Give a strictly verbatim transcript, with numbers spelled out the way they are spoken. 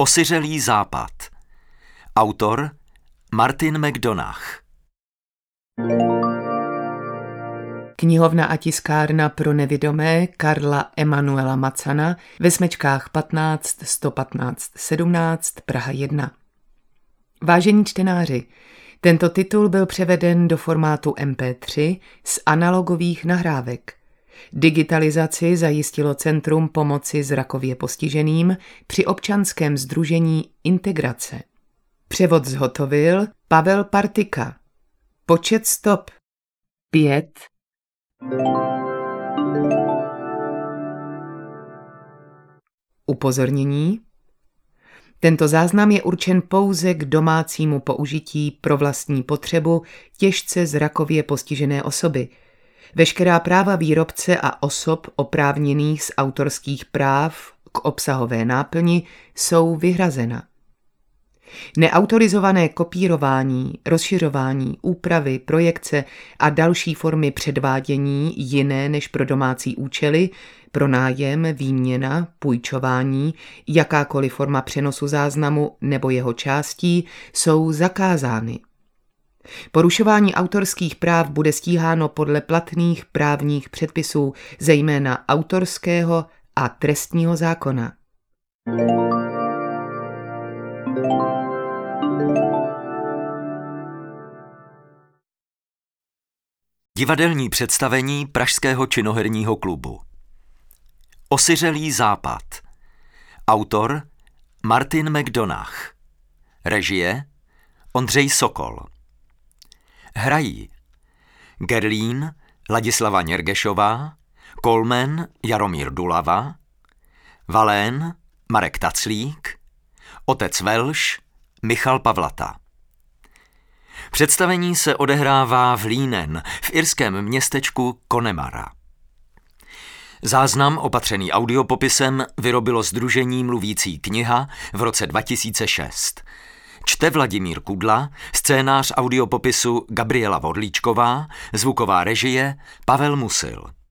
Osiřelý západ. Autor Martin McDonagh. Knihovna a tiskárna pro nevidomé Karla Emanuela Macana ve smečkách patnáct sto patnáct sedmnáct Praha jedna. Vážení čtenáři, tento titul byl převeden do formátu em pé tři z analogových nahrávek. Digitalizaci zajistilo Centrum pomoci zrakově postiženým při občanském sdružení Integrace. Převod zhotovil Pavel Partika. Počet stop pět. Upozornění. Tento záznam je určen pouze k domácímu použití pro vlastní potřebu těžce zrakově postižené osoby. Veškerá práva výrobce a osob oprávněných z autorských práv k obsahové náplni jsou vyhrazena. Neautorizované kopírování, rozšiřování, úpravy, projekce a další formy předvádění jiné než pro domácí účely, pronájem, výměna, půjčování, jakákoliv forma přenosu záznamu nebo jeho částí jsou zakázány. Porušování autorských práv bude stíháno podle platných právních předpisů, zejména autorského a trestního zákona. Divadelní představení Pražského činoherního klubu. Osiřelý západ. Autor Martin McDonagh. Režie Ondřej Sokol. Hrají Gerlín Ladislava Něrgešová, Kolmen Jaromír Dulava, Valén Marek Taclík, otec Velš Michal Pavlata. Představení se odehrává v Línen, v irském městečku Connemara. Záznam opatřený audiopopisem vyrobilo sdružení Mluvící kniha v roce dva tisíce šest. Čte Vladimír Kudla, scénář audiopopisu Gabriela Vodlíčková, zvuková režie Pavel Musil.